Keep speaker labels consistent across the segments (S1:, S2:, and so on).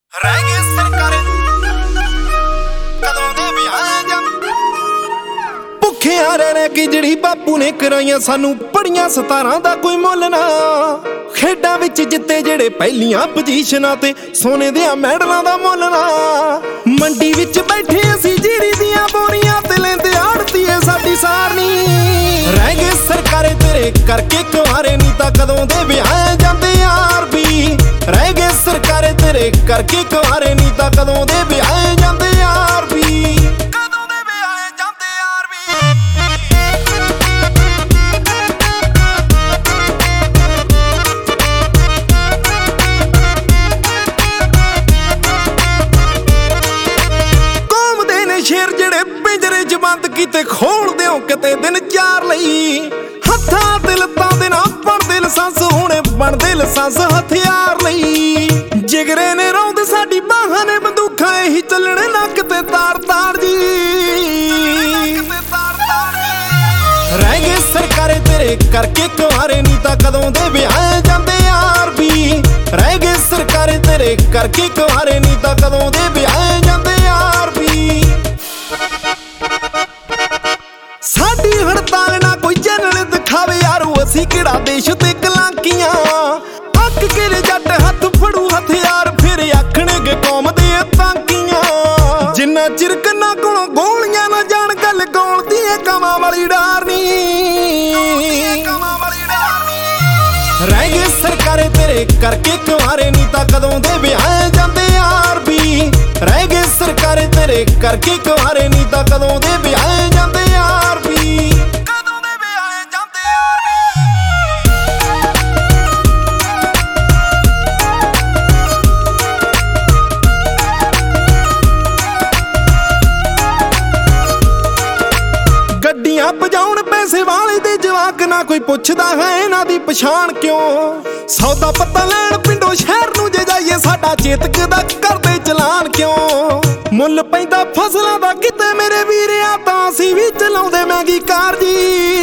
S1: ਰਹਿ ਗਏ ਸਰਕਾਰੇ ਕਦੋਂ ਦੇ ਵਿਆਹ ਜਾਂ ਭੁੱਖਿਆਂ ਰਹਿ ਕਿ ਜਿਹੜੀ ਬਾਪੂ ਨੇ ਕਰਾਈਆਂ ਸਾਨੂੰ ਪੜੀਆਂ 17 ਦਾ ਕੋਈ ਮੁੱਲ ਨਾ। ਖੇਡਾਂ ਵਿੱਚ ਜਿੱਤੇ ਜਿਹੜੇ ਪਹਿਲੀਆਂ ਪੋਜੀਸ਼ਨਾਂ ਤੇ ਸੋਨੇ ਦੀਆਂ ਮੈਡਲਾਂ ਦਾ ਮੁੱਲ ਨਾ। ਮੰਡੀ ਵਿੱਚ ਬੈਠੇ ਅਸੀਂ ਜੀਰੀ ਦੀਆਂ ਬੋਰੀਆਂ ਤੇ ਲੈਂਦੇ ਆੜਤੀਏ ਸਾਡੀ ਸਾਰਨੀ। ਰਹਿ ਗਏ ਸਰਕਾਰੇ ਤੇਰੇ ਕਰਕੇ ਕੁਆਰੇ ਨਹੀਂ ਤਾਂ ਕਦੋਂ ਦੇ ਵਿਆਹ ਜਾਂਦੇ ਯਾਰ ਵੀ। ਰਹਿ ਗਏ ਸਰਕਾਰੇ ਤੇਰੇ ਕਰਕੇ ਕੁਆਰੇ ਨਹੀਂ ਤਾਂ ਕਦੋਂ ਦੇ ਵਿਆਹ ਜਾਂਦੇ ਯਾਰ ਵੀ। ਕਦੋਂ ਦੇ ਵਿਆਹ ਜਾਂਦੇ ਯਾਰ ਵੀ। ਘੁੰਮਦੇ ਨੇ ਸ਼ੇਰ ਜਿਹੜੇ ਪਿੰਜਰੇ 'ਚ ਬੰਦ ਕੀਤੇ ਖੋਲ ਦਿਓ ਕਿਤੇ ਦਿਨ ਚਾਰ ਲਈ। ਹੱਥਾਂ ਤੇ ਲੱਤਾਂ ਦੇ ਨਾ ਬਣਦੇ ਲਾਇਸੈਂਸ ਹੁਣੇ ਬਣਦੇ ਲਾਇਸੈਂਸ ਹਥਿਆਰ ਲਈ। ਜਿਗਰੇ ਨੇ ਰੌਂਦ ਸਾਡੀ ਬਾਹਾਂ ਨੇ ਬੰਦੂਕਾਂ ਇਹੀ ਚੱਲਣੇ ਨੱਕ ਤੇ ਤਾਰ ਤਾਰ ਜੀ। ਰਹਿ ਗਏ ਸਰਕਾਰੇ ਤੇਰੇ ਕਰਕੇ ਕੁਆਰੇ ਨਹੀਂ ਤਾਂ ਕਦੋਂ ਦੇ ਵਿਆਹ ਜਾਂਦੇ ਯਾਰ ਵੀ। ਰਹਿ ਗਏ ਸਰਕਾਰੇ ਤੇਰੇ ਕਰਕੇ ਕੁਆਰੇ ਨਹੀਂ ਤਾਂ ਕਦੋਂ ਦੇ ਵਿਆਹ ਜਾਂਦੇ ਯਾਰ ਵੀ। ਸਾਡੀ ਹੜਤਾਲ ਨਾ ਕੋਈ ਚੈਨਲ ਦਿਖਾਵੇ ਯਾਰੋ ਅਸੀਂ ਕਿਹੜਾ ਦੇਸ਼ ਤੇ ਕਲਾਂਕੀਆਂ। ਅੱਕ ਕੇ ਜੱਟ ਹੱਥ ਫੜੂ ਹਥਿਆਰ ਫਿਰ ਆਖਣਗੇ ਕੌਮ ਦੇ ਤਾਂਕੀਆਂ। ਜਿੰਨਾ ਚਿਰ ਕੰਨਾਂ ਕੋਲੋਂ ਗੋਲੀਆਂ ਨਾ ਜਾਣ ਗੱਲ ਗੋਲ ਦੀ ਕਮਾਂ ਵਾਲੀ ਡਾਰਨੀ। ਰਹਿ ਗਏ ਸਰਕਾਰੇ ਤੇਰੇ ਕਰਕੇ ਕੁਆਰੇ ਨਹੀਂ ਤਾਂ ਕਦੋਂ ਦੇ ਵਿਆਹ ਜਾਂਦੇ ਯਾਰ ਵੀ। ਰਹਿ ਗਏ ਸਰਕਾਰੇ ਤੇਰੇ ਕਰਕੇ ਕੁਆਰੇ ਨਹੀਂ ਤਾਂ ਕਦੋਂ ਦੇ ਵਿਆਹ ਜਾਂਦੇ ਯਾਰ ਵੀ। ਕਦੋਂ ਦੇ ਵਿਆਹ ਜਾਂਦੇ ਯਾਰ ਵੀ। ਗੱਡੀਆਂ ਭਜਾਉਣ ਪੈਸੇ ਵਾਲੇ ਦੇ ਜਵਾਕ ਨਾ ਕੋਈ ਪੁੱਛਦਾ ਹੈ ਇਹਨਾਂ ਦੀ ਪਛਾਣ ਕਿਉਂ। ਸੌਦਾ ਪੱਤਾ ਲੈਣ ਪਿੰਡੋਂ ਸ਼ਹਿਰ ਨੂੰ ਜੇ ਜਾਈਏ ਸਾਡਾ ਚੇਤਕ ਦਾ ਕਰਦੇ ਚਲਾਨ ਕਿਉਂ। ਮੁੱਲ ਪੈਂਦਾ ਫਸਲਾਂ ਦਾ ਕਿਤੇ ਮੇਰੇ ਵੀਰਿਆ ਤਾਂ ਅਸੀਂ ਵੀ ਚਲਾਉਂਦੇ ਮਹਿੰਗੀ ਕਾਰ ਜੀ।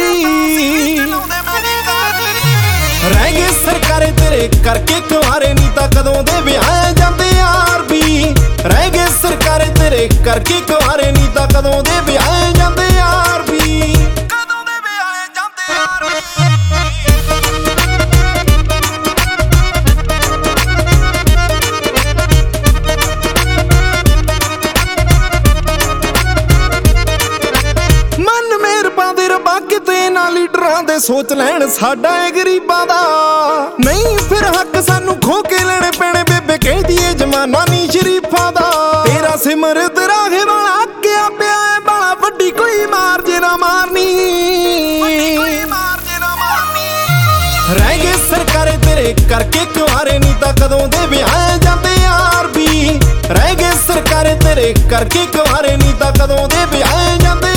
S1: ਰਹਿ ਗਏ ਸਰਕਾਰੇ ਤੇਰੇ ਕਰਕੇ ਕੁਆਰੇ ਨਹੀਂ ਤਾਂ ਕਦੋਂ ਦੇ ਵਿਆਹ ਜਾਂਦੇ ਯਾਰ ਵੀ। ਰਹਿ ਗਏ ਸਰਕਾਰੇ ਤੇਰੇ ਕਰਕੇ ਕੁਆਰੇ ਨਹੀਂ ਤਾਂ ਕਦੋਂ ਦੇ ਵਿਆਹ ਜਾਂਦੇ ਯਾਰ ਵੀ। ਕਦੋਂ ਦੇ ਵਿਆਹ ਜਾਂਦੇ ਯਾਰ ਵੀ। ਮਨ ਮੇਰ ਪਾਉਂਦੇ ਰੱਬਾ ਕਿਤੇ ਨਾ ਲੀਡਰਾਂ ਦੇ ਸੋਚ ਲੈਣ ਸਾਡਾ ਏ ਗਰੀਬਾਂ ਦਾ। ਨਹੀਂ ਫਿਰ ਹੱਕ ਸਾਨੂੰ ਖੋ ਕੇ ਲੈਣੇ ਪੈਣੇ ਬੇਬੇ ਕਹਿੰਦੀ ਏ ਜਮਾਨਾ ਨੀ ਸ਼ਰੀਫਾਂ ਦਾ। ਤੇਰਾ ਸਿਮਰਤ ਰਾਹੇ ਵਾਲਾ ਅੱਕਿਆ ਪਿਆ ਏ ਬਾਲਾ ਵੱਡੀ ਕੋਈ ਮਾਰ ਜੇ ਨਾ ਮਾਰਨੀ। ਰਹਿ ਗਏ ਸਰਕਾਰੇ ਤੇਰੇ ਕਰਕੇ ਕੁਆਰੇ ਨਹੀਂ ਤਾਂ ਕਦੋਂ ਦੇ ਵਿਆਹ ਜਾਂਦੇ ਯਾਰ ਵੀ। ਰਹਿ ਗਏ ਸਰਕਾਰੇ ਤੇਰੇ ਕਰਕੇ ਕੁਆਰੇ ਨਹੀਂ ਤਾਂ ਕਦੋਂ ਦੇ ਵਿਆਹ ਜਾਂਦੇ